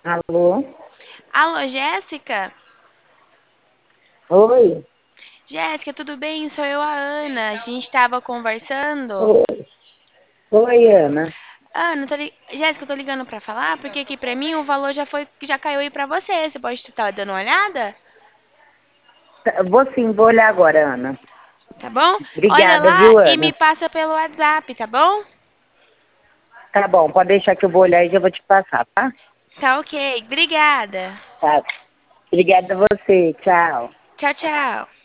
Alô? Alô, Jéssica? Oi? Jéssica, tudo bem? Sou eu, a Ana. A gente estava conversando. Oi, oi, Ana. Ana, Jéssica, eu tô ligando pra falar porque aqui pra mim o valor já caiu aí pra você. Você pode estar dando uma olhada? Vou sim, vou olhar agora, Ana. Tá bom? Olha Obrigada, lá viu, e me Ana? passa pelo WhatsApp, tá bom? Tá bom, pode deixar que eu vou olhar e já vou te passar, tá? Tá ok. Obrigada. Tá. Obrigada a você, tchau. Tchau, tchau.